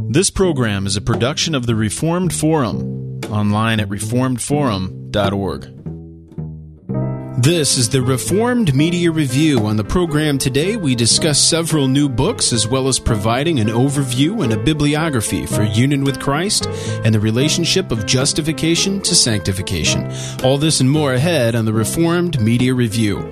This program is a production of the Reformed Forum, online at reformedforum.org. This is the Reformed Media Review. On the program today, we discuss several new books as well as providing an overview and a bibliography for union with Christ and the relationship of justification to sanctification. All this and more ahead on the Reformed Media Review.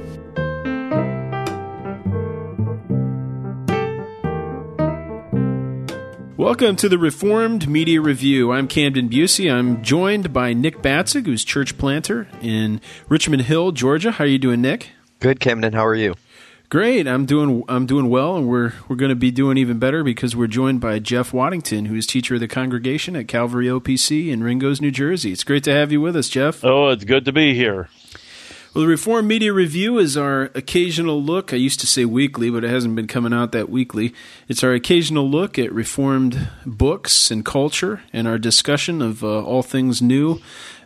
Welcome to the Reformed Media Review. I'm Camden Busey. I'm joined by Nick Batzig, who's church planter in Richmond Hill, Georgia. How are you doing, Nick? Good, Camden. How are you? Great. I'm doing well, and we're going to be doing even better because we're joined by Jeff Waddington, who is teacher of the congregation at Calvary OPC in Ringgoes, New Jersey. It's great to have you with us, Jeff. Oh, it's good to be here. Well, the Reformed Media Review is our occasional look. I used to say weekly, but it hasn't been coming out that weekly. It's our occasional look at Reformed books and culture and our discussion of all things new.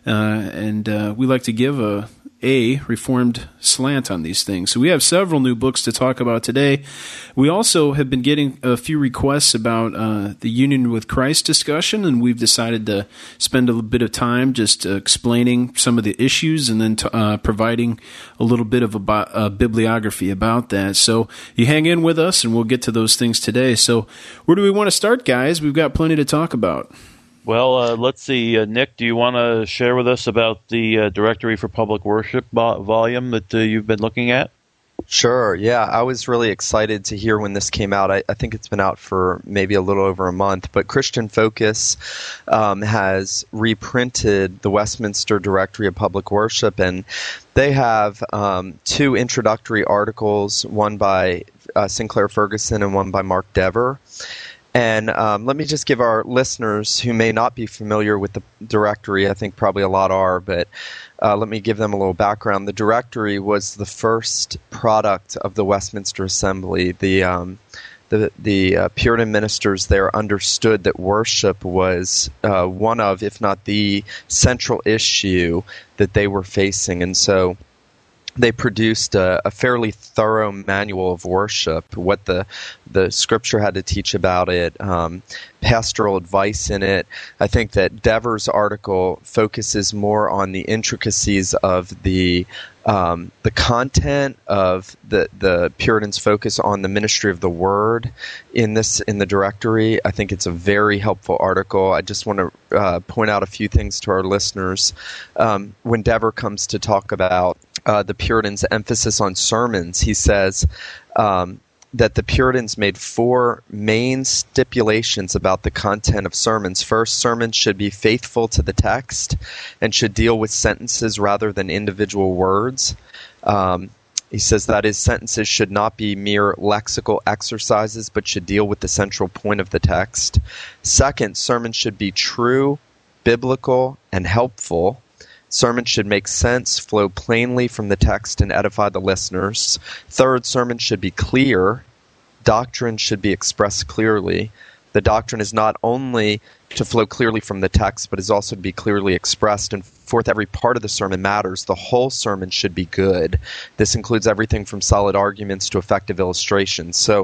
And we like to give a Reformed slant on these things. So we have several new books to talk about today. We also have been getting a few requests about the Union with Christ discussion, and we've decided to spend a little bit of time just explaining some of the issues and then providing a little bit of a bibliography about that. So you hang in with us, and we'll get to those things today. So where do we want to start, guys? We've got plenty to talk about. Well, let's see. Nick, do you want to share with us about the Directory for Public Worship volume that you've been looking at? Sure. Yeah, I was really excited to hear when this came out. I think it's been out for maybe a little over a month, but Christian Focus has reprinted the Westminster Directory of Public Worship, and they have two introductory articles, one by Sinclair Ferguson and one by Mark Dever. And let me just give our listeners who may not be familiar with the directory, I think probably a lot are, but let me give them a little background. The directory was the first product of the Westminster Assembly. The Puritan ministers there understood that worship was one of, if not the central issue that they were facing. And so they produced a fairly thorough manual of worship, what the Scripture had to teach about it, pastoral advice in it. I think that Dever's article focuses more on the intricacies of the content of the Puritans' focus on the ministry of the Word in the directory. I think it's a very helpful article. I just want to point out a few things to our listeners. When Dever comes to talk about the Puritans' emphasis on sermons, he says that the Puritans made four main stipulations about the content of sermons. First, sermons should be faithful to the text and should deal with sentences rather than individual words. He says that is, sentences should not be mere lexical exercises, but should deal with the central point of the text. Second, sermons should be true, biblical, and helpful. Sermons should make sense, flow plainly from the text, and edify the listeners. Third, sermons should be clear. Doctrine should be expressed clearly. The doctrine is not only to flow clearly from the text, but is also to be clearly expressed. And fourth, every part of the sermon matters. The whole sermon should be good. This includes everything from solid arguments to effective illustrations. So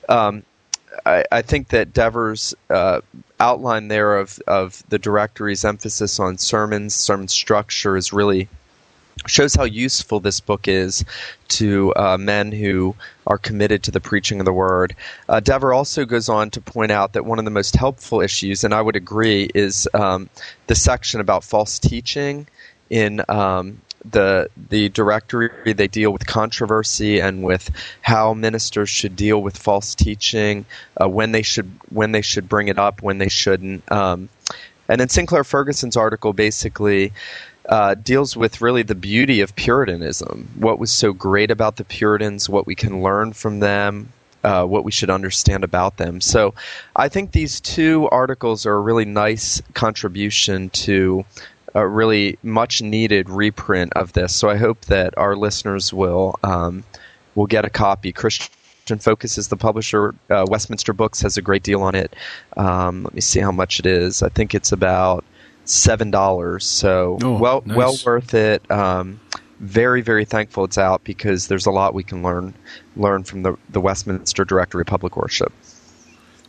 I think that Dever's outline there of the directory's emphasis on sermon structure is really shows how useful this book is to men who are committed to the preaching of the Word. Dever also goes on to point out that one of the most helpful issues, and I would agree, is the section about false teaching in the directory. They deal with controversy and with how ministers should deal with false teaching, when they should bring it up, when they shouldn't. And then Sinclair Ferguson's article basically deals with really the beauty of Puritanism, what was so great about the Puritans, what we can learn from them, what we should understand about them. So I think these two articles are a really nice contribution to a really much needed reprint of this. So I hope that our listeners will get a copy. Christian Focus is the publisher. Westminster Books has a great deal on it. Let me see how much it is. I think it's about $7. So nice. Well worth it. Very, very thankful it's out because there's a lot we can learn from the Westminster Directory of Public Worship.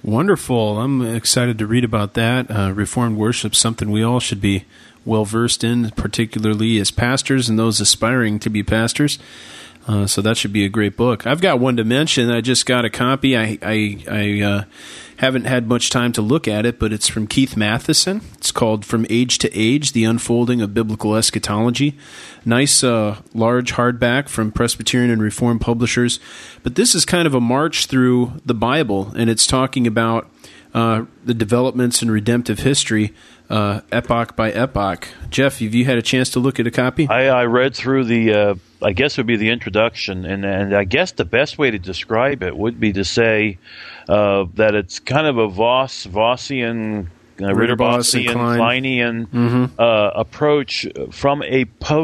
Wonderful. I'm excited to read about that. Reformed worship, something we all should be well versed in, particularly as pastors and those aspiring to be pastors. So that should be a great book. I've got one to mention. I just got a copy. I haven't had much time to look at it, but it's from Keith Matheson. It's called From Age to Age, The Unfolding of Biblical Eschatology. Nice, large hardback from Presbyterian and Reformed publishers. But this is kind of a march through the Bible, and it's talking about the developments in redemptive history, epoch by epoch. Jeff, have you had a chance to look at a copy? I read through the, I guess it would be the introduction, and I guess the best way to describe it would be to say that it's kind of a Vossian, Ritterbossian, Kleinian approach from a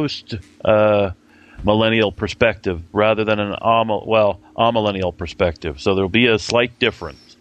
post-millennial perspective rather than an amillennial perspective. So there'll be a slight difference.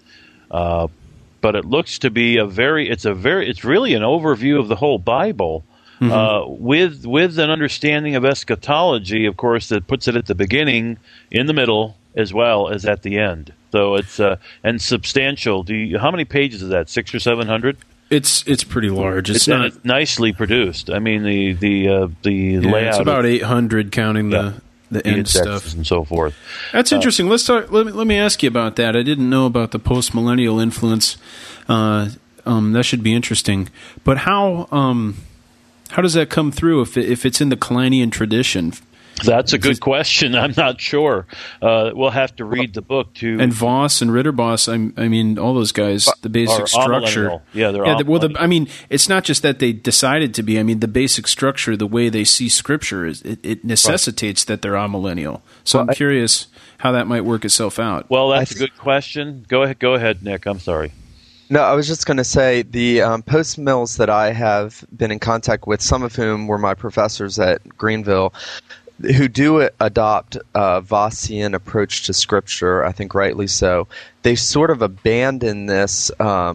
But it looks to be it's really an overview of the whole Bible, with an understanding of eschatology, of course, that puts it at the beginning, in the middle, as well as at the end. So it's and substantial. How many pages is that? 600 or 700? It's pretty large. It's not nicely produced. I mean the layout. It's about 800 counting the end stuff and so forth. That's interesting. Let's talk. Let me ask you about that. I didn't know about the post-millennial influence. That should be interesting. But how does that come through if it's in the Kleinian tradition? That's a good question. I'm not sure. We'll have to read the book too. And Voss and Ritterboss, I mean, all those guys, the basic structure. Yeah, they're I mean, it's not just that they decided to be. I mean, the basic structure, the way they see Scripture, it necessitates that they're amillennial. So I'm curious how that might work itself out. Well, that's a good question. Go ahead, Nick. I'm sorry. No, I was just going to say the post-mills that I have been in contact with, some of whom were my professors at Greenville, who do adopt a Vossian approach to Scripture, I think rightly so. They sort of abandon this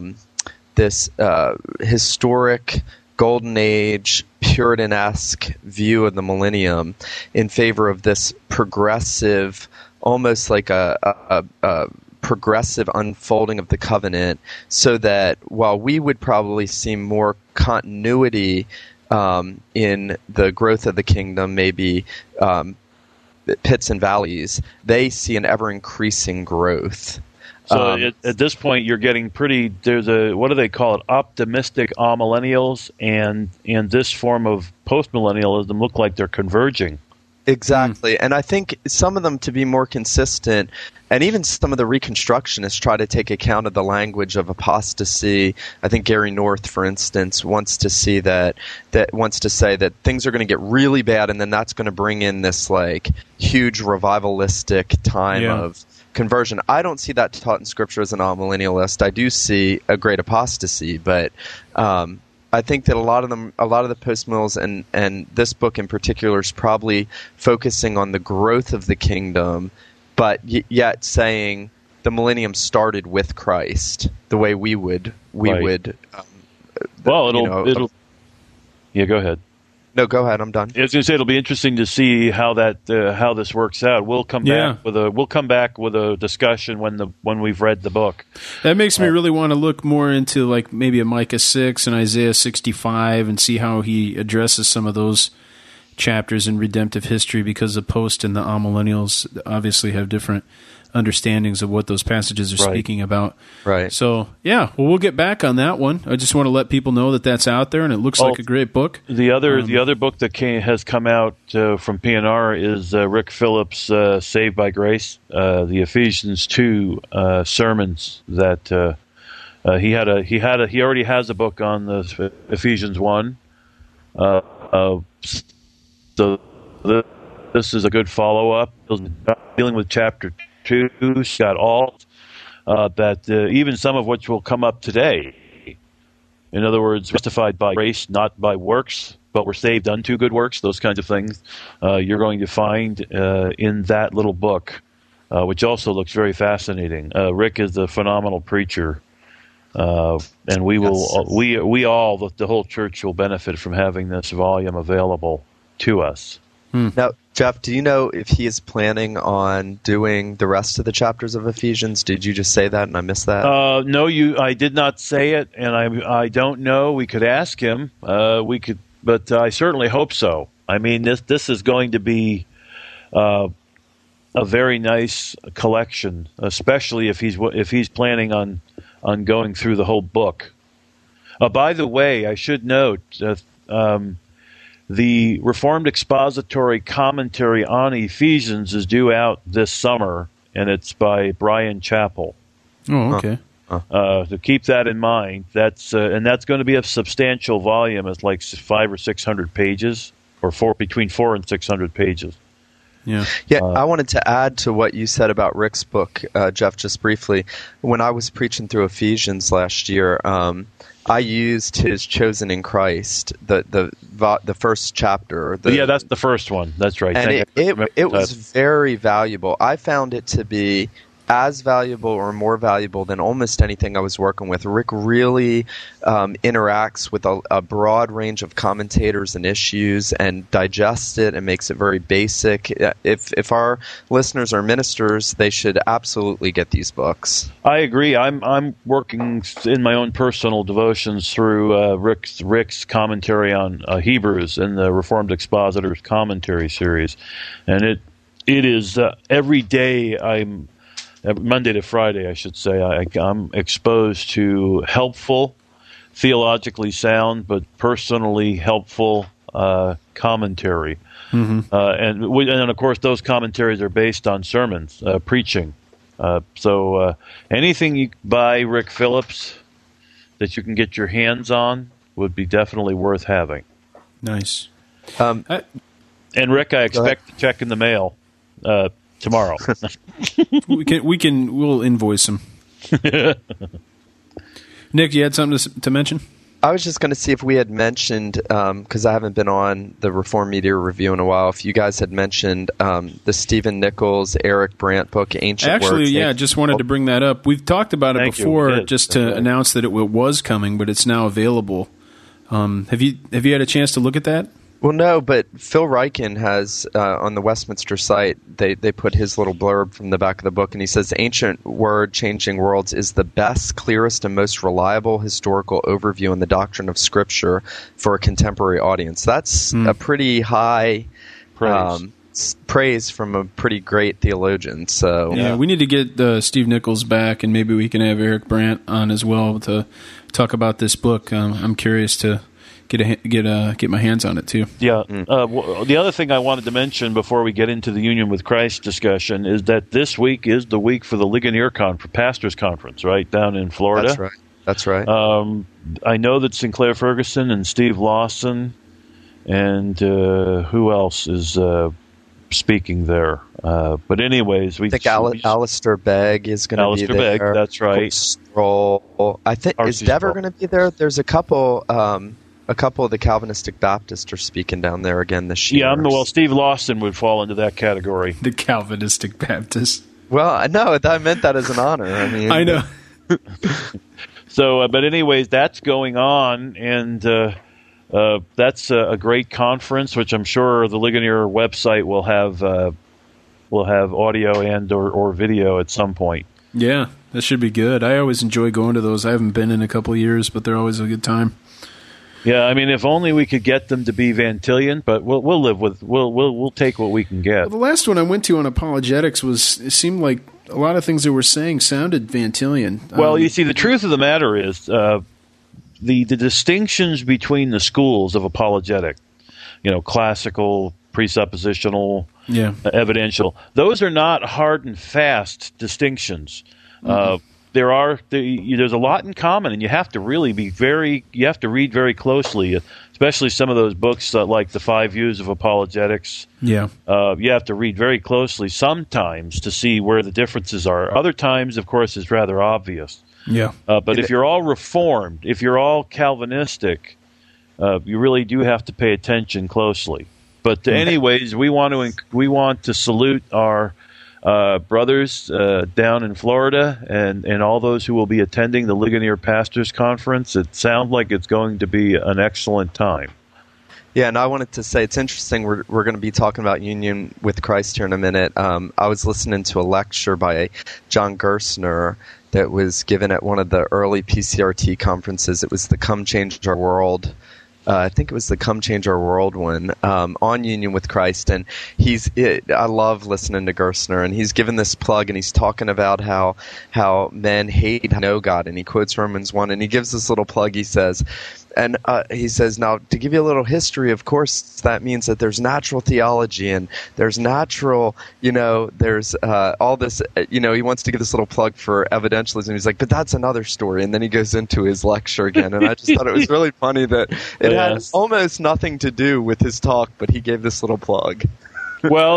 historic Golden Age Puritan-esque view of the millennium in favor of this progressive, almost like a progressive unfolding of the covenant, so that while we would probably see more continuity in the growth of the kingdom, maybe pits and valleys, they see an ever-increasing growth. So at this point, you're getting there's what do they call it, optimistic amillennials, and this form of postmillennialism look like they're converging. Exactly. And I think some of them, to be more consistent, and even some of the Reconstructionists try to take account of the language of apostasy. I think Gary North, for instance, wants to say that things are going to get really bad, and then that's going to bring in this like huge revivalistic time of conversion. I don't see that taught in Scripture as an amillennialist. I do see a great apostasy, but I think that a lot of the post-mills and this book in particular is probably focusing on the growth of the kingdom, but yet saying the millennium started with Christ, the way we would. It'll. Yeah, go ahead. No, go ahead. I'm done. I was going to say it'll be interesting to see how this works out. We'll come back with a discussion when we've read the book. That makes me really want to look more into like maybe a Micah 6 and Isaiah 65 and see how he addresses some of those chapters in redemptive history, because the post and the amillennials obviously have different understandings of what those passages are speaking about. Right. So, we'll get back on that one. I just want to let people know that that's out there, and it looks like a great book. The other book that has come out from P&R is Rick Phillips' Saved by Grace, the Ephesians 2 sermons that he already has a book on the Ephesians 1. So this is a good follow-up. Dealing with chapter 2, she's got all that, even some of which will come up today. In other words, justified by grace, not by works, but we're saved unto good works, those kinds of things. You're going to find in that little book, which also looks very fascinating. Rick is a phenomenal preacher, and we all, the whole church will benefit from having this volume available to us. Now, Jeff, do you know if he is planning on doing the rest of the chapters of Ephesians? Did you just say that and I missed that? No, I did not say it, and I don't know. We could ask him. But I certainly hope so. I mean, this is going to be a very nice collection, especially if he's planning on going through the whole book. By the way, I should note the Reformed Expository Commentary on Ephesians is due out this summer, and it's by Brian Chappell. Oh, okay. To keep that in mind, that's going to be a substantial volume. It's like 500 or 600 pages, or between 400 and 600 pages. Yeah. I wanted to add to what you said about Rick's book, Jeff, just briefly. When I was preaching through Ephesians last year, I used his Chosen in Christ, the first chapter. That's the first one. That's right. And it was very valuable. I found it to be as valuable or more valuable than almost anything I was working with. Rick really interacts with a broad range of commentators and issues and digests it and makes it very basic. If our listeners are ministers, they should absolutely get these books. I agree. I'm working in my own personal devotions through Rick's commentary on Hebrews in the Reformed Expositors Commentary series, and it is every day Monday to Friday, I should say, I'm exposed to helpful, theologically sound, but personally helpful commentary. Mm-hmm. And of course, those commentaries are based on sermons, preaching. So anything you buy Rick Phillips that you can get your hands on would be definitely worth having. Nice. And Rick, I expect to check in the mail tomorrow. We'll invoice him. Nick, you had something to mention? I was just going to see if we had mentioned, because I haven't been on the Reformed Media Review in a while, if you guys had mentioned the Stephen Nichols, Eric Brandt book, Ancient Words. Actually, yeah, just wanted to bring that up. We've talked about it before, just to announce that it was coming, but it's now available. Have you had a chance to look at that? Well, no, but Phil Ryken has, on the Westminster site, they put his little blurb from the back of the book, and he says, Ancient Word, Changing Worlds is the best, clearest, and most reliable historical overview in the doctrine of Scripture for a contemporary audience. That's a pretty high praise from a pretty great theologian. So yeah, we need to get Steve Nichols back, and maybe we can have Eric Brandt on as well to talk about this book. I'm curious to get my hands on it too. Yeah. The other thing I wanted to mention before we get into the Union with Christ discussion is that this week is the week for the Ligonier Pastors Conference, right, down in Florida. That's right. I know that Sinclair Ferguson and Steve Lawson and who else is speaking there. But anyways, I think Alistair Begg is going to be there. Begg, that's right. Stroll. I think is Dever going to be there? There's a couple. A couple of the Calvinistic Baptists are speaking down there again this year. Yeah, Steve Lawson would fall into that category. The Calvinistic Baptists. Well, no, I meant that as an honor. I mean, I know. So, but anyways, that's going on, and that's a great conference, which I'm sure the Ligonier website will have audio and or video at some point. Yeah, that should be good. I always enjoy going to those. I haven't been in a couple of years, but they're always a good time. Yeah, I mean, if only we could get them to be Vantillian, but we'll live with we'll take what we can get. Well, the last one I went to on apologetics it seemed like a lot of things they were saying sounded Vantillian. Well, you see, the truth of the matter is the distinctions between the schools of apologetic, classical, presuppositional, evidential. Those are not hard and fast distinctions. Mm-hmm. There's a lot in common, and you have to really read very closely, especially some of those books like The 5 Views of Apologetics. Yeah. You have to read very closely sometimes to see where the differences are. Other times, of course, it's rather obvious. Yeah. But if you're all Reformed, if you're all Calvinistic, you really do have to pay attention closely. But anyways, we want to salute our brothers down in Florida and all those who will be attending the Ligonier Pastors Conference. It sounds like it's going to be an excellent time. Yeah, and I wanted to say it's interesting. We're going to be talking about union with Christ here in a minute. I was listening to a lecture by John Gerstner that was given at one of the early PCRT conferences. It was the Come Change Our World. I think it was the Come Change Our World one on union with Christ, and I love listening to Gerstner, and he's given this plug, and he's talking about how men hate know God, and he quotes Romans 1, and he gives this little plug. He says, now, to give you a little history, of course, that means that there's natural theology and there's natural, there's all this, he wants to give this little plug for evidentialism. He's like, but that's another story. And then he goes into his lecture again. And I just thought it was really funny that it had almost nothing to do with his talk, but he gave this little plug. Well,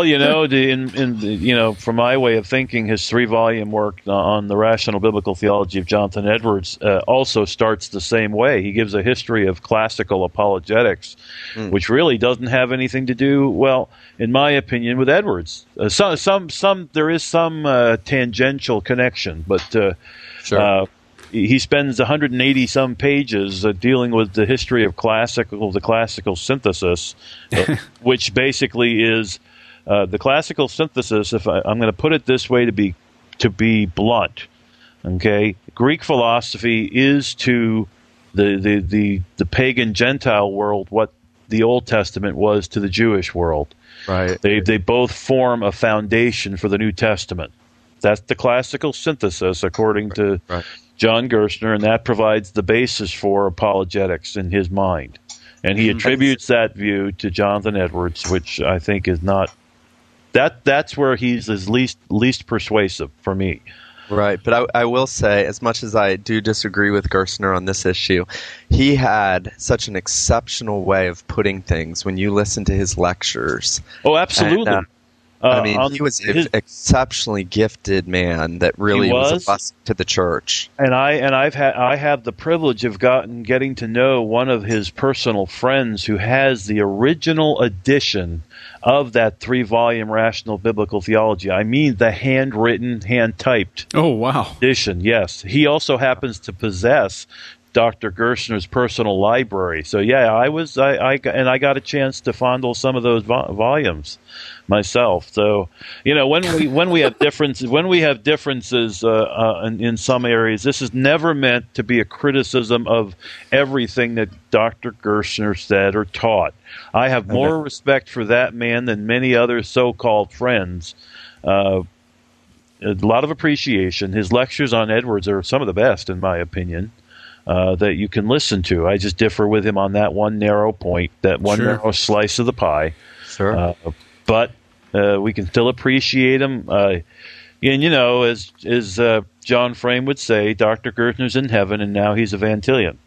from my way of thinking, his 3-volume work on the rational biblical theology of Jonathan Edwards also starts the same way. He gives a history of classical apologetics, which really doesn't have anything to do, well, in my opinion, with Edwards. There is some tangential connection, but Sure. He spends 180 some pages dealing with the history of the classical synthesis, which basically is the classical synthesis. If I'm going to put it this way, to be blunt, okay, Greek philosophy is to the pagan Gentile world what the Old Testament was to the Jewish world. Right. They both form a foundation for the New Testament. That's the classical synthesis, according to John Gerstner, and that provides the basis for apologetics in his mind. And he attributes that view to Jonathan Edwards, which I think is not that's where he's his least persuasive for me. Right, but I will say, as much as I do disagree with Gerstner on this issue, he had such an exceptional way of putting things when you listen to his lectures. Oh, absolutely. And, he was an exceptionally gifted man that really was a blessing to the church. And I have the privilege of getting to know one of his personal friends who has the original edition of that 3-volume Rational Biblical Theology. I mean the handwritten, hand-typed edition, yes. He also happens to possess Dr. Gerstner's personal library. So yeah, I got a chance to fondle some of those volumes myself. So, when we have differences in some areas, this is never meant to be a criticism of everything that Dr. Gerstner said or taught. I have more respect for that man than many other so-called friends. A lot of appreciation. His lectures on Edwards are some of the best, in my opinion, that you can listen to. I just differ with him on that one narrow point, that one narrow slice of the pie. Sure. But we can still appreciate him. And, as John Frame would say, Dr. Gerstner's in heaven, and now he's a Van Tillian.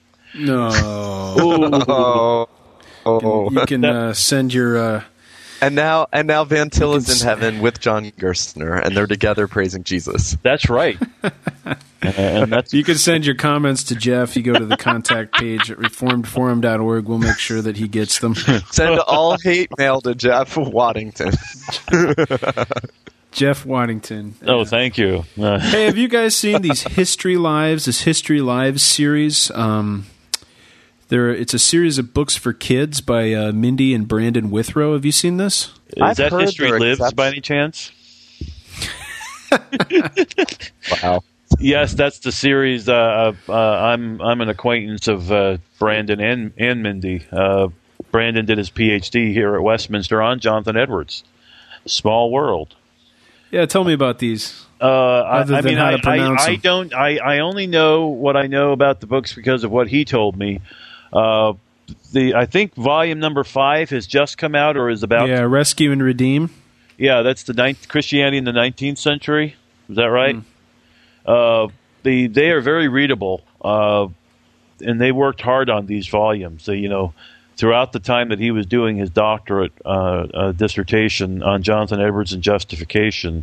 No. You can send your... And now Van Til is in heaven with John Gerstner, and they're together praising Jesus. That's right. You can send your comments to Jeff. You go to the contact page at reformedforum.org. We'll make sure that he gets them. Send all hate mail to Jeff Waddington. Jeff Waddington. Oh, thank you. Hey, have you guys seen this History Lives series? It's a series of books for kids by Mindy and Brandon Withrow. Have you seen this? Is that History Lives by any chance? Wow. Yes, that's the series. I'm an acquaintance of Brandon and Mindy. Brandon did his PhD here at Westminster on Jonathan Edwards. Small world. Yeah, tell me about these. I only know what I know about the books because of what he told me. I think volume number 5 has just come out or is about. Yeah, Rescue and Redeem. Yeah, that's the Christianity in the 19th century. Is that right? They are very readable, and they worked hard on these volumes. So, throughout the time that he was doing his doctorate dissertation on Jonathan Edwards and justification,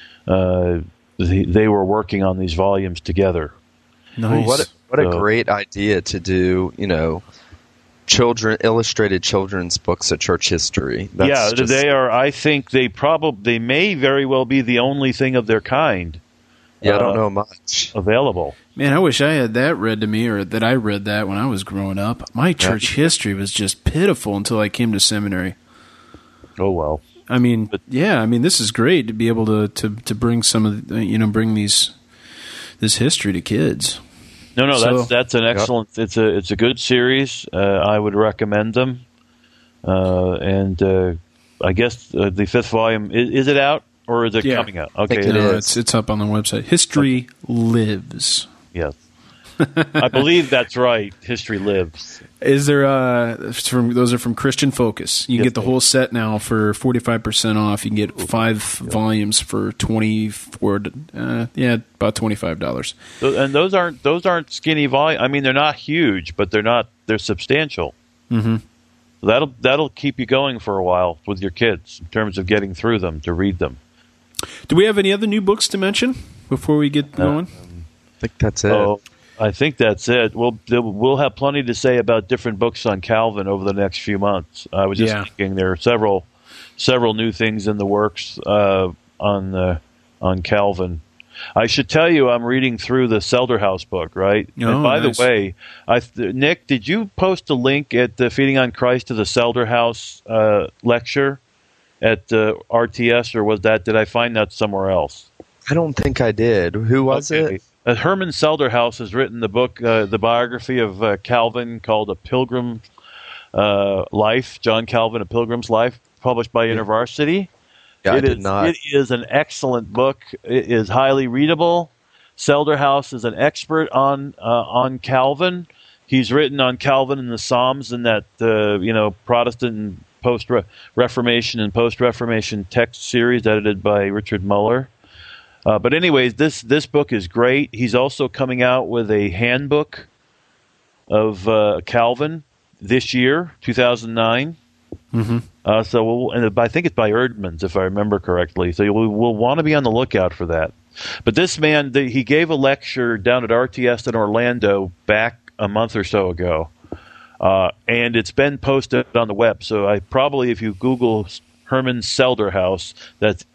they were working on these volumes together. Nice. Well, what a great idea to do, illustrated children's books at church history. They are. I think they may very well be the only thing of their kind Yeah, I don't know much available. Man, I wish I had that read to me, or that I read that when I was growing up. My church history was just pitiful until I came to seminary. Oh well. I mean, this is great to be able to bring some of bring this history to kids. No, that's an excellent. It's a good series. I would recommend them. And I guess the fifth volume is it out or is it coming out? Okay, it's up on the website. History Lives. Yes. I believe that's right. History Lives. Is there those are from Christian Focus. You can get the whole set now for 45% off. You can get 5 volumes for about $25. And those aren't skinny volumes. I mean, they're not huge, but they're substantial. Mm-hmm. So that'll keep you going for a while with your kids in terms of getting through them to read them. Do we have any other new books to mention before we get going? I think that's it. Oh, I think that's it. We'll have plenty to say about different books on Calvin over the next few months. I was just thinking there are several new things in the works on Calvin. I should tell you, I'm reading through the Selderhouse book, right? Oh, and by nice. the way, Nick, did you post a link at the Feeding on Christ to the Selderhouse lecture at RTS, or did I find that somewhere else? I don't think I did. Who was it? Herman Selderhouse has written the book, the biography of Calvin, called A Pilgrim's Life, John Calvin, A Pilgrim's Life, published by InterVarsity. Yeah, I did not. It is an excellent book. It is highly readable. Selderhouse is an expert on Calvin. He's written on Calvin in the Psalms in that Protestant post-Reformation and post-Reformation text series edited by Richard Muller. But anyways, this book is great. He's also coming out with a handbook of Calvin this year, 2009. Mm-hmm. And I think it's by Erdman's, if I remember correctly. So we'll want to be on the lookout for that. But this man, he gave a lecture down at RTS in Orlando back a month or so ago, and it's been posted on the web. So if you Google Herman Selderhuis, that's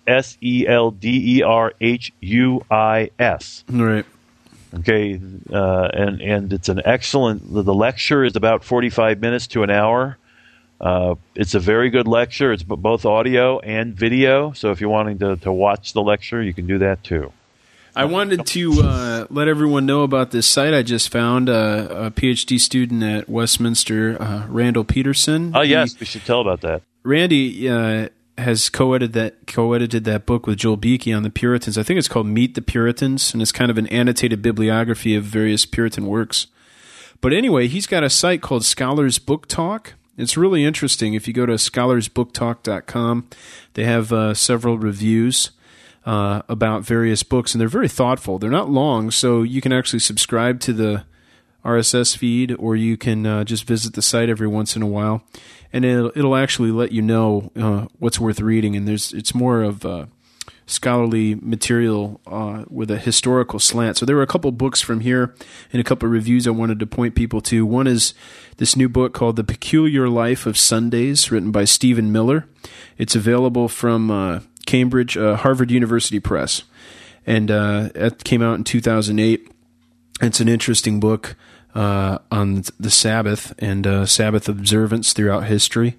Selderhuis. Right. Okay, and it's an excellent. The lecture is about 45 minutes to an hour. It's a very good lecture. It's both audio and video. So if you're wanting to watch the lecture, you can do that too. I wanted to let everyone know about this site I just found. A PhD student at Westminster, Randall Peterson. Oh, yes, we should tell about that. Randy has co-edited that book with Joel Beakey on the Puritans. I think it's called Meet the Puritans, and it's kind of an annotated bibliography of various Puritan works. But anyway, he's got a site called Scholars Book Talk. It's really interesting. If you go to scholarsbooktalk.com, they have several reviews about various books, and they're very thoughtful. They're not long, so you can actually subscribe to the RSS feed, or you can just visit the site every once in a while, and it'll actually let you know what's worth reading. And it's more of scholarly material with a historical slant. So there were a couple books from here and a couple of reviews I wanted to point people to. One is this new book called The Peculiar Life of Sundays, written by Stephen Miller. It's available from Cambridge, Harvard University Press, and it came out in 2008. It's an interesting book on the Sabbath and Sabbath observance throughout history.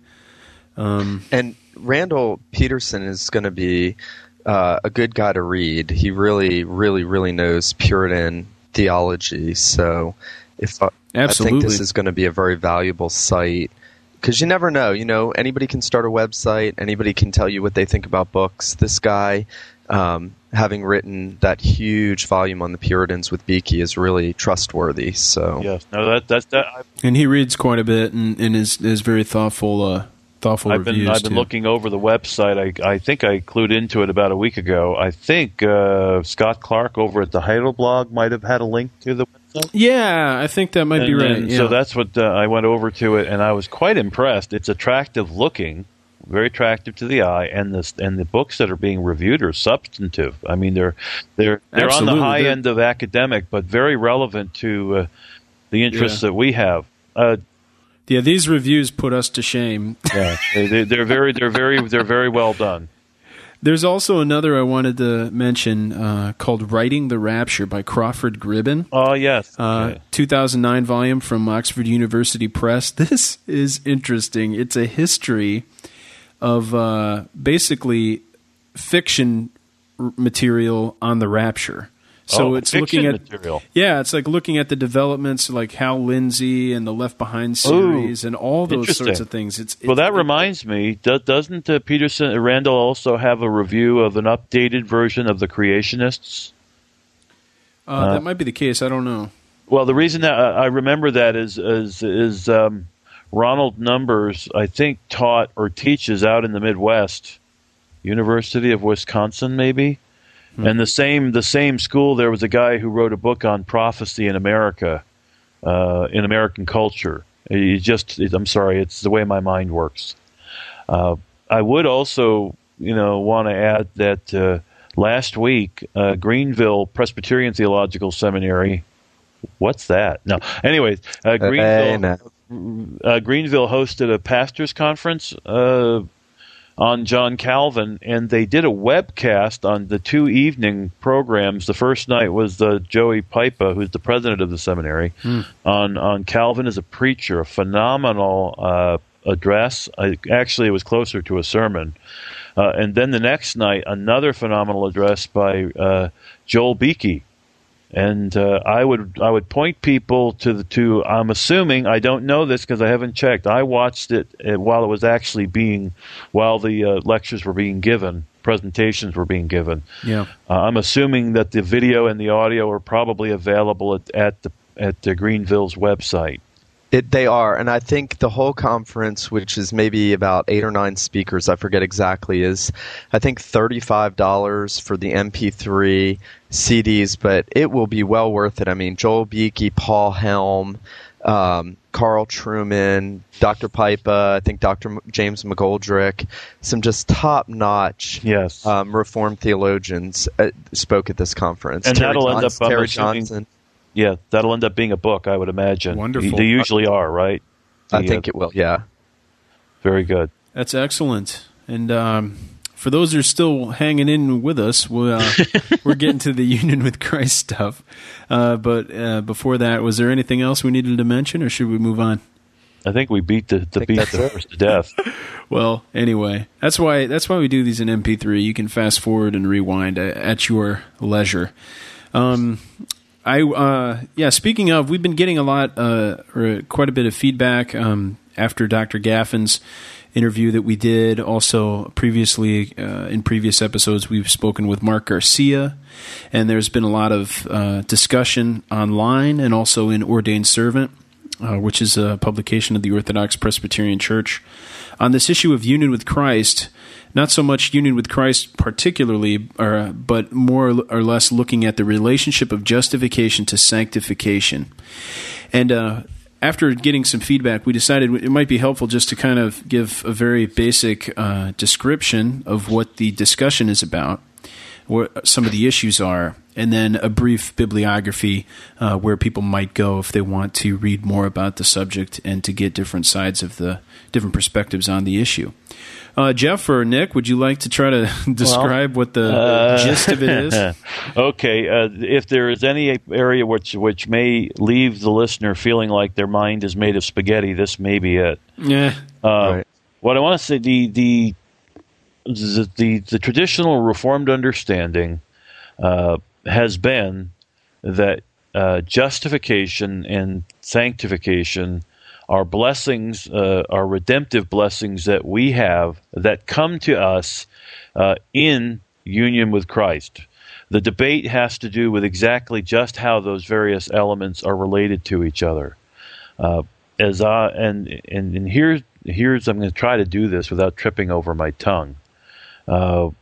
And Randall Peterson is going to be a good guy to read. He really, really, really knows Puritan theology. So I think this is going to be a very valuable site, because you never know. Anybody can start a website. Anybody can tell you what they think about books. This guy, having written that huge volume on the Puritans with Beakey, is really trustworthy. So yes, no, that's that. And he reads quite a bit and is very thoughtful. I've been looking over the website. I think I clued into it about a week ago. I think Scott Clark over at the Heidelblog might have had a link to the website. Yeah, I think that might be right. Yeah. So that's what I went over to it, and I was quite impressed. It's attractive looking, very attractive to the eye, and the books that are being reviewed are substantive. I mean, they're on the high end of academic, but very relevant to the interests that we have. Yeah, these reviews put us to shame. Yeah, they're very well done. There's also another I wanted to mention called Writing the Rapture by Crawford Gribben. Oh, yes. Okay. 2009 volume from Oxford University Press. This is interesting. It's a history of basically fiction material on the rapture. So it's looking at material. Yeah, it's like looking at the developments like Hal Lindsey and the Left Behind series and all those sorts of things. That reminds me, doesn't Peterson Randall also have a review of an updated version of The Creationists? That might be the case. I don't know. Well, the reason that I remember that is Ronald Numbers, I think, taught or teaches out in the Midwest, University of Wisconsin, maybe. And the same school, there was a guy who wrote a book on prophecy in America, in American culture. I'm sorry, it's the way my mind works. I would also, want to add that last week, Greenville Presbyterian Theological Seminary. What's that? No. Anyways, Greenville hosted a pastors' conference on John Calvin, and they did a webcast on the 2 evening programs. The first night was Joey Pipa, who's the president of the seminary, on Calvin as a preacher, a phenomenal address. Actually, it was closer to a sermon. And then the next night, another phenomenal address by Joel Beakey. And I would point people to I'm assuming, I don't know this because I haven't checked. I watched it while the lectures were being given, presentations were being given. Yeah, I'm assuming that the video and the audio are probably available at the Greenville's website. They are, and I think the whole conference, which is maybe about 8 or 9 speakers, I forget exactly, is I think $35 for the MP3 CDs, but it will be well worth it. I mean, Joel Beakey, Paul Helm, Carl Truman, Dr. Pipa, I think Dr. James McGoldrick, some just top-notch Reformed theologians spoke at this conference. And that'll end up, Terry Johnson. Yeah, that'll end up being a book, I would imagine. Wonderful. They usually are, right? I think it will, yeah. Very good. That's excellent. And for those who are still hanging in with us, we're getting to the Union with Christ stuff. But before that, was there anything else we needed to mention, or should we move on? I think we beat the verse to death. Well, anyway, that's why we do these in MP3. You can fast forward and rewind at your leisure. Speaking of, we've been getting a lot, or quite a bit of feedback after Dr. Gaffin's interview that we did. Also, previously, in previous episodes, we've spoken with Mark Garcia, and there's been a lot of discussion online and also in Ordained Servant, which is a publication of the Orthodox Presbyterian Church, on this issue of union with Christ. Not so much union with Christ particularly, but more or less looking at the relationship of justification to sanctification. And after getting some feedback, we decided it might be helpful just to kind of give a very basic description of what the discussion is about, what some of the issues are, and then a brief bibliography where people might go if they want to read more about the subject and to get different sides of the different perspectives on the issue. Jeff or Nick, would you like to try to describe what the gist of it is? Okay. If there is any area which may leave the listener feeling like their mind is made of spaghetti, this may be it. Yeah. Right. What I want to say, the traditional Reformed understanding has been that justification and sanctification are blessings, are redemptive blessings that we have that come to us in union with Christ. The debate has to do with exactly just how those various elements are related to each other. Here's I'm going to try to do this without tripping over my tongue. The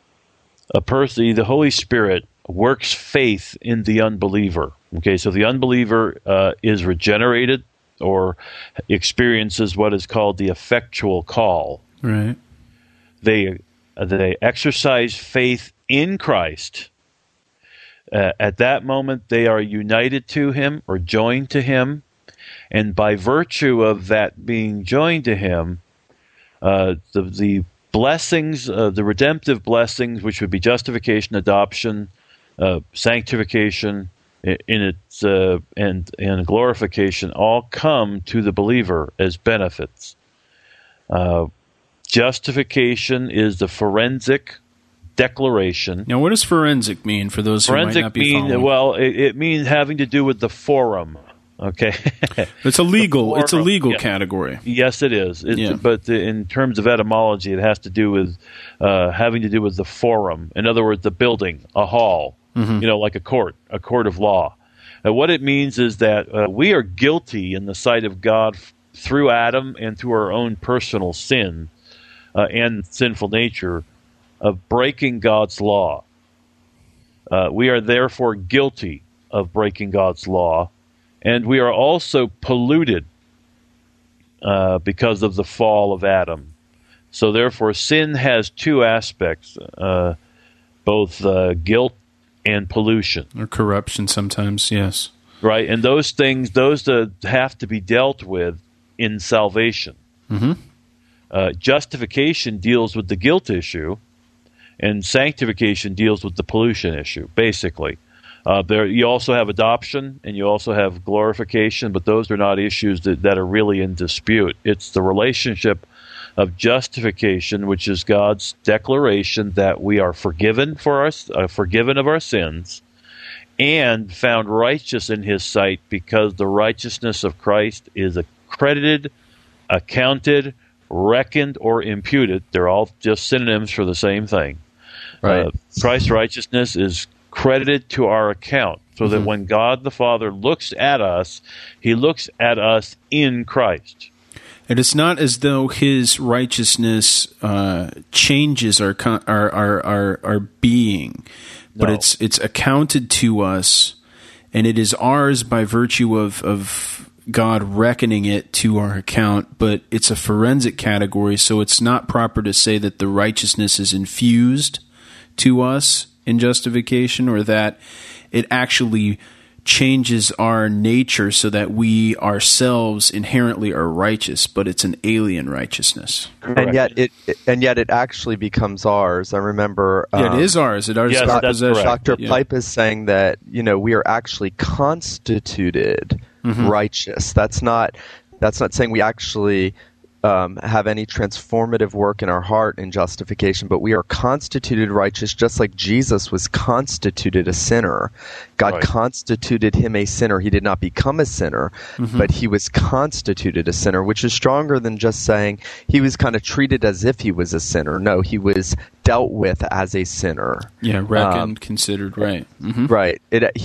Holy Spirit works faith in the unbeliever. Okay, so the unbeliever is regenerated or experiences what is called the effectual call. Right. They exercise faith in Christ. At that moment, they are united to Him or joined to Him, and by virtue of that being joined to Him, the blessings, the redemptive blessings, which would be justification, adoption, sanctification, in its and glorification, all come to the believer as benefits. Justification is the forensic declaration. Now, what does forensic mean for those who might not be following? Well, it means having to do with the forum. Okay, it's a legal category. Yes, it is. But in terms of etymology, it has to do with having to do with the forum. In other words, the building, a hall. Like a court of law. What it means is that we are guilty in the sight of God through Adam and through our own personal sin and sinful nature of breaking God's law. We are therefore guilty of breaking God's law, and we are also polluted because of the fall of Adam. So therefore, sin has two aspects, both guilt and pollution. Or corruption sometimes, yes. Right, and those things, have to be dealt with in salvation. Justification deals with the guilt issue, and sanctification deals with the pollution issue, basically. You also have adoption, and you also have glorification, but those are not issues that are really in dispute. It's the relationship of justification, which is God's declaration that we are forgiven forgiven of our sins, and found righteous in His sight because the righteousness of Christ is accredited, accounted, reckoned, or imputed. They're all just synonyms for the same thing. Right. Christ's righteousness is credited to our account, so that when God the Father looks at us, He looks at us in Christ. And it's not as though His righteousness changes our being, but No. it's accounted to us, and it is ours by virtue of God reckoning it to our account. But it's a forensic category, so it's not proper to say that the righteousness is infused to us in justification, or that it actually changes our nature so that we ourselves inherently are righteous, but it's an alien righteousness. Correct. And yet it actually becomes ours. I remember it is ours. It is our possession. Dr. Pipe is saying that we are actually constituted righteous. That's not saying we actually have any transformative work in our heart in justification, but we are constituted righteous just like Jesus was constituted a sinner. God constituted Him a sinner. He did not become a sinner, but He was constituted a sinner, which is stronger than just saying He was kind of treated as if He was a sinner. No, He was dealt with as a sinner. Yeah, reckoned, considered, right. Right.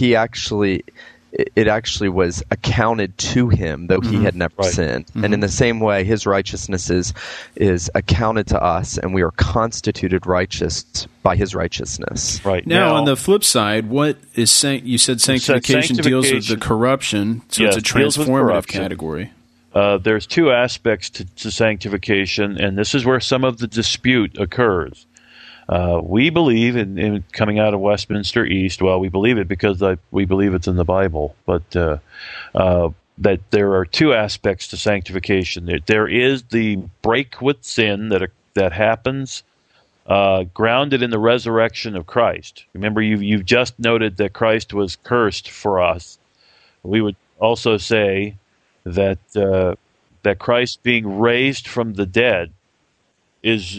It actually was accounted to Him, though He had never sinned. And in the same way, His righteousness is accounted to us, and we are constituted righteous by His righteousness. Right. Now, on the flip side, what is you said sanctification deals with the corruption, so it's a transformative category. There's two aspects to sanctification, and this is where some of the dispute occurs. We believe in coming out of Westminster East. Well, we believe it because we believe it's in the Bible. But that there are two aspects to sanctification. There is the break with sin that happens, grounded in the resurrection of Christ. Remember, you've just noted that Christ was cursed for us. We would also say that that Christ being raised from the dead is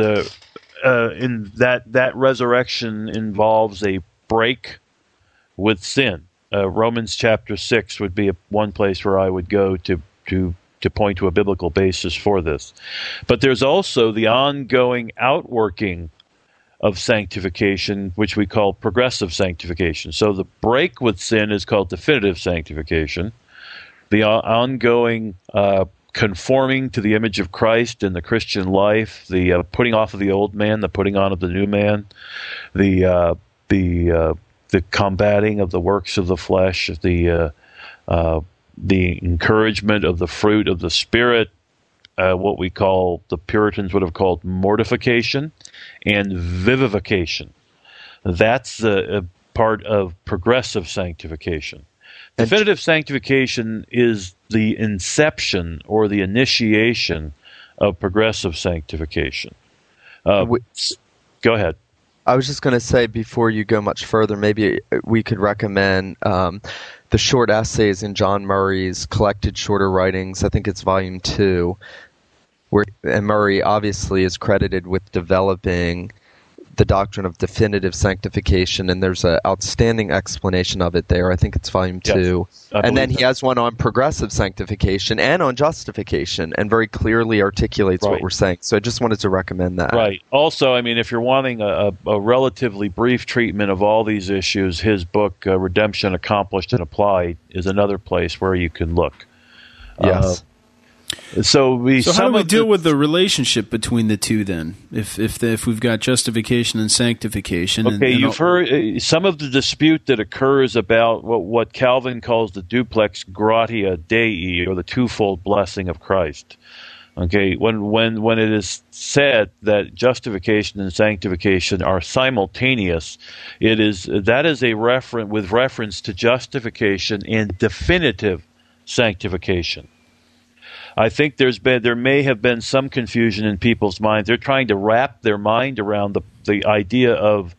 in that resurrection involves a break with sin. Romans chapter 6 would be one place where I would go to point to a biblical basis for this. But there's also the ongoing outworking of sanctification, which we call progressive sanctification. So the break with sin is called definitive sanctification. The ongoing conforming to the image of Christ in the Christian life, the putting off of the old man, the putting on of the new man, the combating of the works of the flesh, the encouragement of the fruit of the Spirit, what we call, the Puritans would have called mortification, and vivification. That's a part of progressive sanctification. Definitive sanctification is the inception or the initiation of progressive sanctification. Go ahead. I was just going to say, before you go much further, maybe we could recommend the short essays in John Murray's Collected Shorter Writings. I think it's volume 2, and Murray obviously is credited with developing the doctrine of definitive sanctification, and there's an outstanding explanation of it there. I think it's volume 2. Yes, and then he has one on progressive sanctification and on justification, and very clearly articulates what we're saying. So I just wanted to recommend that. Right. Also, I mean, if you're wanting a relatively brief treatment of all these issues, his book, Redemption Accomplished and Applied, is another place where you can look. Yes. So how do we deal with the relationship between the two then? If we've got justification and sanctification. Okay, you've heard some of the dispute that occurs about what Calvin calls the duplex gratia Dei, or the twofold blessing of Christ. Okay, when it is said that justification and sanctification are simultaneous, that is a reference to justification and definitive sanctification. I think there may have been some confusion in people's minds. They're trying to wrap their mind around the idea of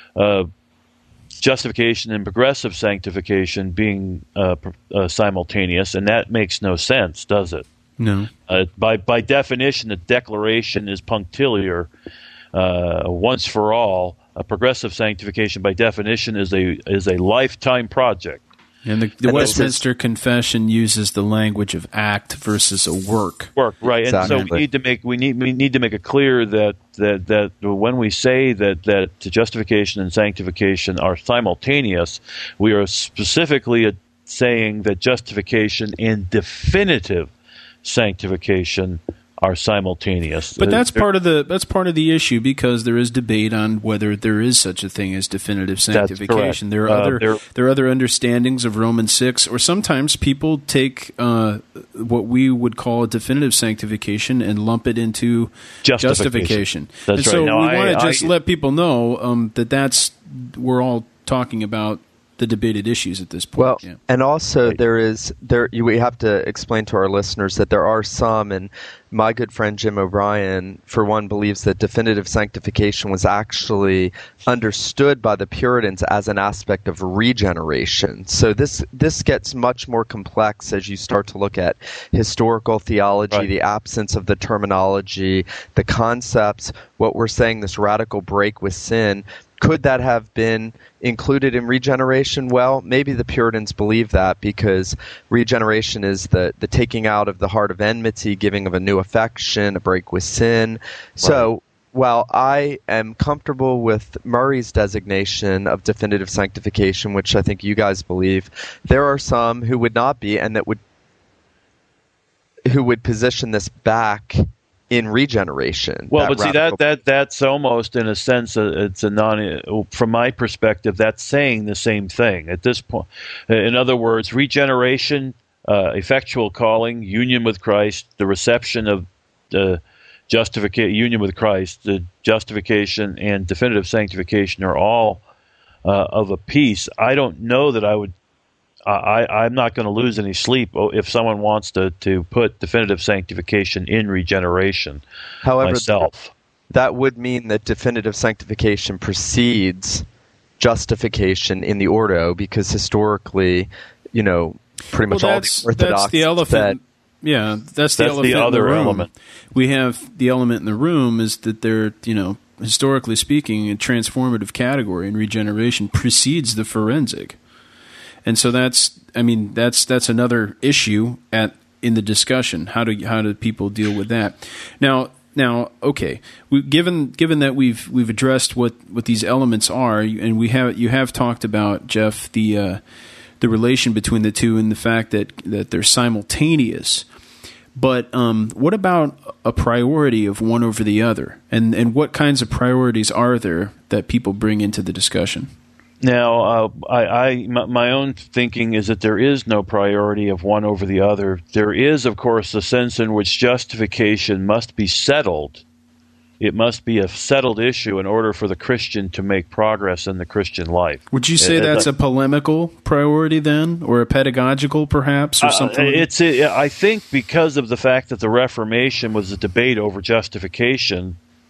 justification and progressive sanctification being simultaneous, and that makes no sense, does it? No. By definition, a declaration is punctiliar, once for all. A progressive sanctification, by definition, is a lifetime project. And the Westminster Confession uses the language of act versus a work. Work, right? Exactly. And so we need to make it clear that when we say that justification and sanctification are simultaneous, we are specifically saying that justification and definitive sanctification are simultaneous. But that's part of the issue, because there is debate on whether there is such a thing as definitive sanctification. There are other understandings of Romans 6, or sometimes people take what we would call a definitive sanctification and lump it into justification. That's and so right. we want to just let people know that we're all talking about the debated issues at this point. Well, yeah. And also we have to explain to our listeners that there are some, and my good friend Jim O'Brien, for one, believes that definitive sanctification was actually understood by the Puritans as an aspect of regeneration. So this gets much more complex as you start to look at historical theology, the absence of the terminology, the concepts, what we're saying, this radical break with sin. Could that have been included in regeneration? Well, maybe the Puritans believe that, because regeneration is the taking out of the heart of enmity, giving of a new affection, a break with sin. Right. So while I am comfortable with Murray's designation of definitive sanctification, which I think you guys believe, there are some who would not be, and who would position this back in regeneration. Well, but see, that's almost, in a sense, from my perspective, that's saying the same thing at this point. In other words, regeneration, effectual calling, union with Christ, the reception of union with Christ, the justification and definitive sanctification are all of a piece. I don't know that I'm not going to lose any sleep if someone wants to put definitive sanctification in regeneration. However, myself. That would mean that definitive sanctification precedes justification in the Ordo, because historically, pretty much all the Orthodox. That's the elephant. That's the elephant the other in the room. Element. We have the element in the room is that they're, historically speaking, a transformative category, and regeneration precedes the forensic. And so that's another issue in the discussion. How do people deal with that? Now, okay. Given that we've addressed what these elements are, and you have talked about, Jeff, the relation between the two, and the fact that they're simultaneous. But what about a priority of one over the other? And what kinds of priorities are there that people bring into the discussion? Now, my own thinking is that there is no priority of one over the other. There is, of course, a sense in which justification must be settled. It must be a settled issue in order for the Christian to make progress in the Christian life. Would you say that's a polemical priority then, or a pedagogical perhaps, or something? I think because of the fact that the Reformation was a debate over justification,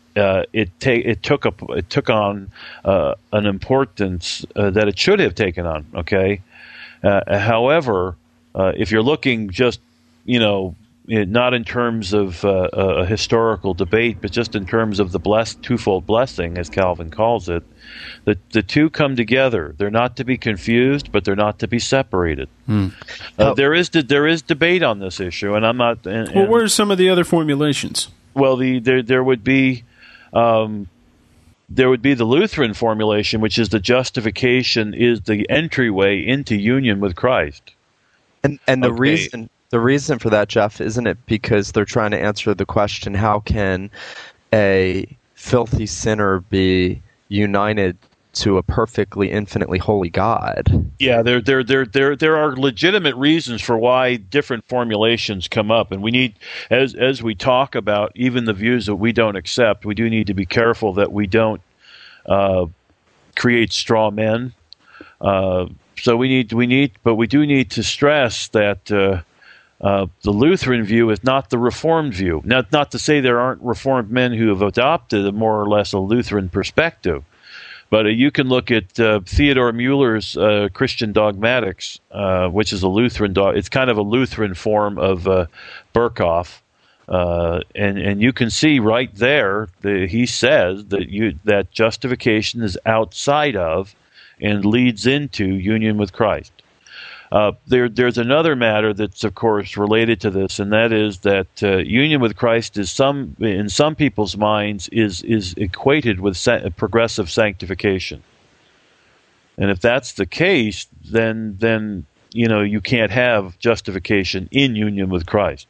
it took on an importance that it should have taken on. Okay, however, if you're looking just not in terms of a historical debate, but just in terms of the twofold blessing, as Calvin calls it, the two come together. They're not to be confused, but they're not to be separated. There is debate on this issue, and I'm not. Well, where are some of the other formulations? Well, there would be. There would be the Lutheran formulation, which is the justification is the entryway into union with Christ. And the reason for that, Jeff, isn't it because they're trying to answer the question, how can a filthy sinner be united to a perfectly, infinitely holy God? Yeah, there are legitimate reasons for why different formulations come up, and we need, as we talk about even the views that we don't accept, we do need to be careful that we don't create straw men. So we do need to stress that the Lutheran view is not the Reformed view. Not to say there aren't Reformed men who have adopted a more or less a Lutheran perspective. But you can look at Theodore Mueller's Christian Dogmatics, which is a Lutheran it's kind of a Lutheran form of Berkhoff, and you can see right there that he says that justification is outside of and leads into union with Christ. There's another matter that's, of course, related to this, and that is that union with Christ is in some people's minds is equated with progressive sanctification. And if that's the case, then you can't have justification in union with Christ.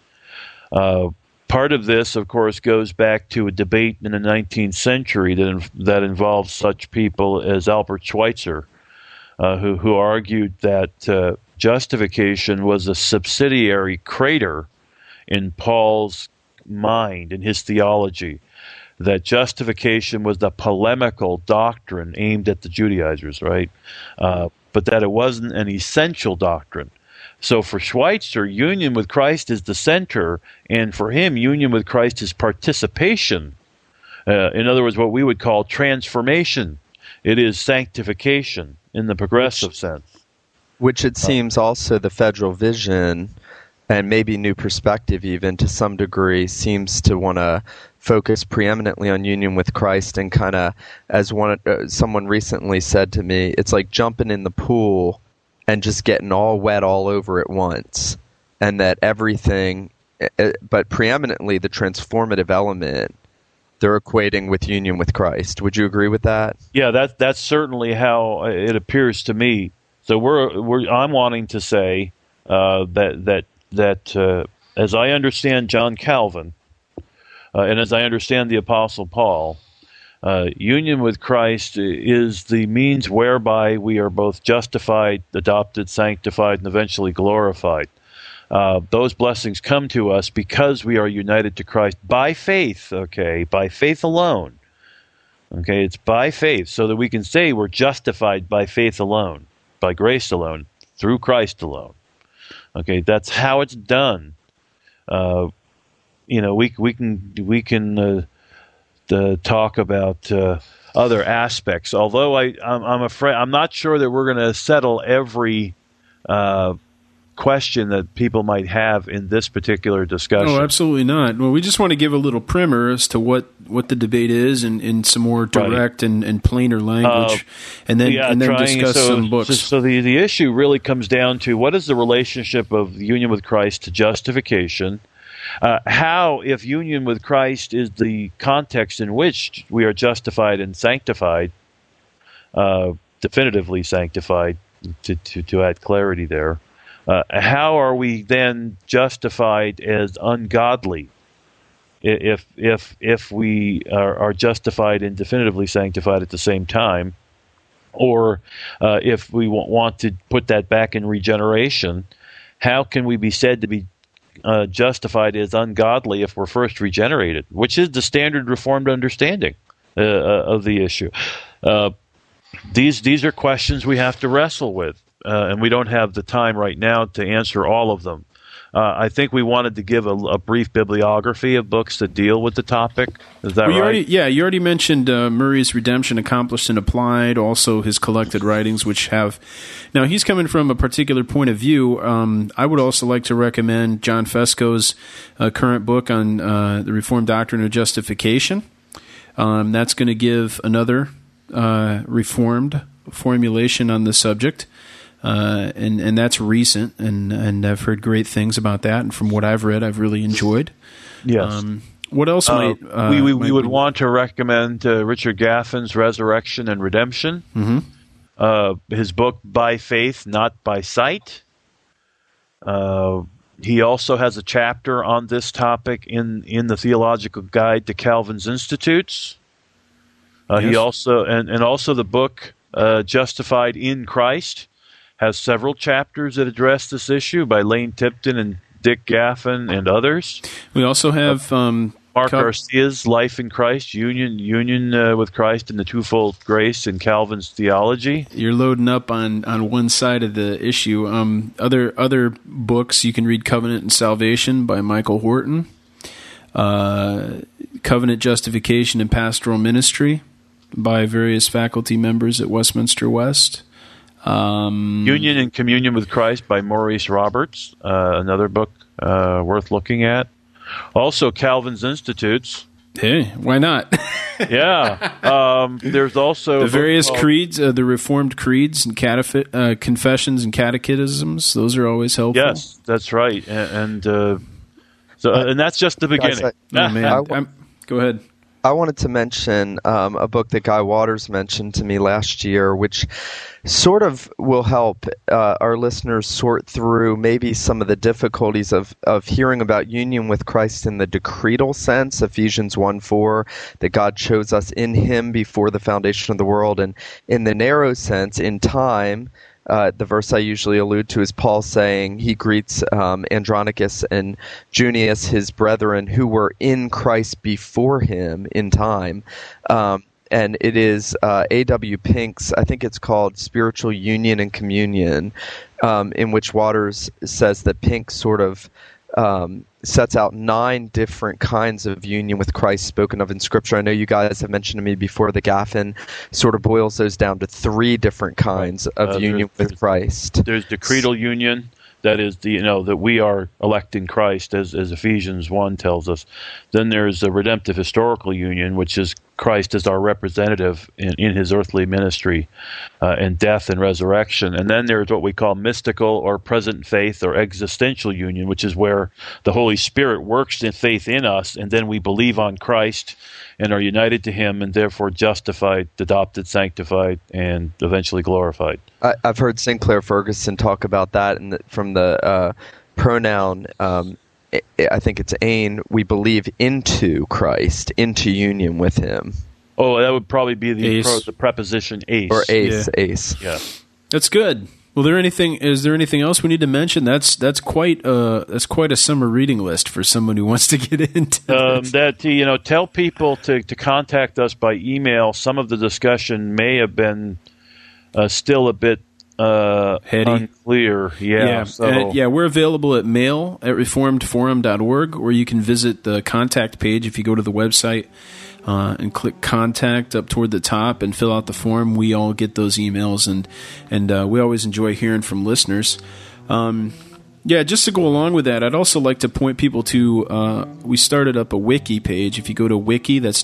Part of this, of course, goes back to a debate in the 19th century that involves such people as Albert Schweitzer, who argued that justification was a subsidiary crater in Paul's mind, in his theology, that justification was the polemical doctrine aimed at the Judaizers, right? But that it wasn't an essential doctrine. So for Schweitzer, union with Christ is the center, and for him, union with Christ is participation. In other words, what we would call transformation. It is sanctification in the progressive sense. Which it seems also the Federal Vision, and maybe New Perspective even to some degree, seems to want to focus preeminently on union with Christ, and kind of, as someone recently said to me, it's like jumping in the pool and just getting all wet all over at once. And that everything, but preeminently the transformative element, they're equating with union with Christ. Would you agree with that? Yeah, that's certainly how it appears to me. So I'm wanting to say that as I understand John Calvin, and as I understand the Apostle Paul, union with Christ is the means whereby we are both justified, adopted, sanctified, and eventually glorified. Those blessings come to us because we are united to Christ by faith, okay, by faith alone. Okay, it's by faith, so that we can say we're justified by faith alone, by grace alone, through Christ alone. Okay, that's how it's done. We can talk about other aspects, although I'm afraid I'm not sure that we're going to settle every question that people might have in this particular discussion. Oh, absolutely not. Well, we just want to give a little primer as to what the debate is in some more direct and plainer language, and then discuss some books. So the issue really comes down to what is the relationship of union with Christ to justification. How, if union with Christ is the context in which we are justified and sanctified, definitively sanctified, to add clarity there, how are we then justified as ungodly if we are justified and definitively sanctified at the same time? Or if we want to put that back in regeneration, how can we be said to be justified as ungodly if we're first regenerated, which is the standard Reformed understanding of the issue? These are questions we have to wrestle with, and we don't have the time right now to answer all of them. I think we wanted to give a brief bibliography of books that deal with the topic. Is that right? You already mentioned Murray's Redemption Accomplished and Applied, also his collected writings, which have... Now, he's coming from a particular point of view. I would also like to recommend John Fesco's current book on the Reformed Doctrine of Justification. That's going to give another Reformed formulation on the subject. And that's recent, and I've heard great things about that. And from what I've read, I've really enjoyed. Yes. What else might we would want to recommend Richard Gaffin's Resurrection and Redemption. Mm-hmm. His book By Faith, Not by Sight. He also has a chapter on this topic in the Theological Guide to Calvin's Institutes. Yes. He also and also the book Justified in Christ has several chapters that address this issue by Lane Tipton and Dick Gaffin and others. We also have Mark Garcia's Life in Christ, Union with Christ and the Twofold Grace in Calvin's Theology. You're loading up on one side of the issue. Other books you can read: Covenant and Salvation by Michael Horton, Covenant Justification and Pastoral Ministry by various faculty members at Westminster West. Union and Communion with Christ by Maurice Roberts, another book worth looking at. Also, Calvin's Institutes. Hey, why not? Yeah. There's also the various creeds, the Reformed creeds and confessions and catechisms. Those are always helpful. Yes, that's right. And that's just the beginning. Go ahead. I wanted to mention a book that Guy Waters mentioned to me last year, which sort of will help our listeners sort through maybe some of the difficulties of hearing about union with Christ in the decretal sense, Ephesians 1:4, that God chose us in Him before the foundation of the world, and in the narrow sense, in time. The verse I usually allude to is Paul saying he greets Andronicus and Junius, his brethren, who were in Christ before him in time. And it is A.W. Pink's, I think it's called Spiritual Union and Communion, in which Waters says that Pink sort of sets out 9 different kinds of union with Christ spoken of in Scripture. I know you guys have mentioned to me before that Gaffin sort of boils those down to 3 different kinds of union with Christ. There's decretal union, that is that we are elect in Christ, as Ephesians 1 tells us. Then there's a redemptive historical union, which is Christ as our representative in his earthly ministry and death and resurrection. And then there's what we call mystical or present faith or existential union, which is where the Holy Spirit works in faith in us, and then we believe on Christ and are united to him and therefore justified, adopted, sanctified, and eventually glorified. I've heard Sinclair Ferguson talk about that from the pronoun I think it's ain, we believe into Christ, into union with him. Oh, that would probably be the preposition ace. Or ace, yeah. Ace. Yeah. That's good. Well, is there anything else we need to mention? That's quite a summer reading list for someone who wants to get into that. Tell people to contact us by email. Some of the discussion may have been still a bit heady, unclear. We're available at mail@reformedforum.org, or you can visit the contact page if you go to the website and click contact up toward the top and fill out the form. We all get those emails, and we always enjoy hearing from listeners. Just to go along with that, I'd also like to point people to we started up a wiki page. If you go to wiki, that's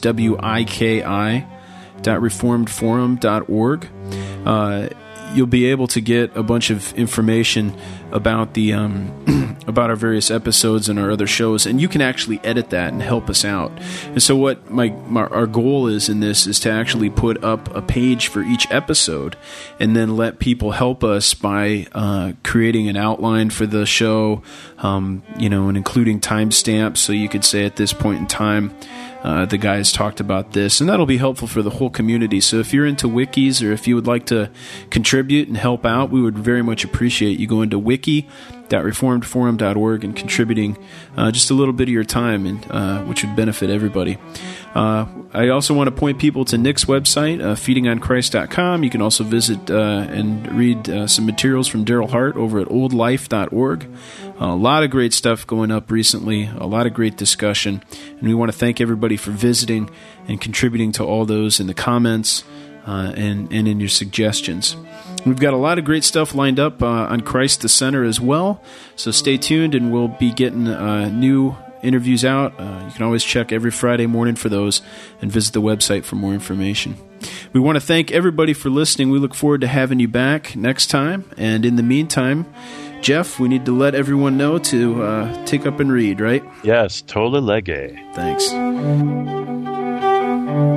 wiki.reformedforum.org. You'll be able to get a bunch of information about the about our various episodes and our other shows, and you can actually edit that and help us out. And so what our goal is in this is to actually put up a page for each episode and then let people help us by creating an outline for the show, and including timestamps, so you could say at this point in time, the guys talked about this, and that'll be helpful for the whole community. So if you're into wikis, or if you would like to contribute and help out, we would very much appreciate you going to wiki.reformedforum.org reformedforum.org and contributing just a little bit of your time, and which would benefit everybody. I also want to point people to Nick's website, feedingonchrist.com. You can also visit and read some materials from Daryl Hart over at oldlife.org. A lot of great stuff going up recently, a lot of great discussion, and we want to thank everybody for visiting and contributing to all those in the comments and in your suggestions. We've got a lot of great stuff lined up on Christ the Center as well, so stay tuned, and we'll be getting new interviews out. You can always check every Friday morning for those and visit the website for more information. We want to thank everybody for listening. We look forward to having you back next time, and in the meantime, Jeff, we need to let everyone know to take up and read, right? Yes, tolle lege. Thanks.